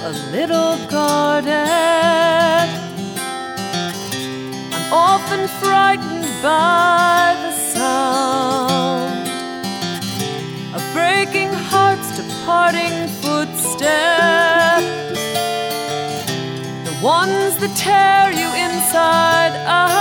a little guarded. I'm often frightened by the sound of breaking hearts, departing footsteps, the ones that tear you inside out.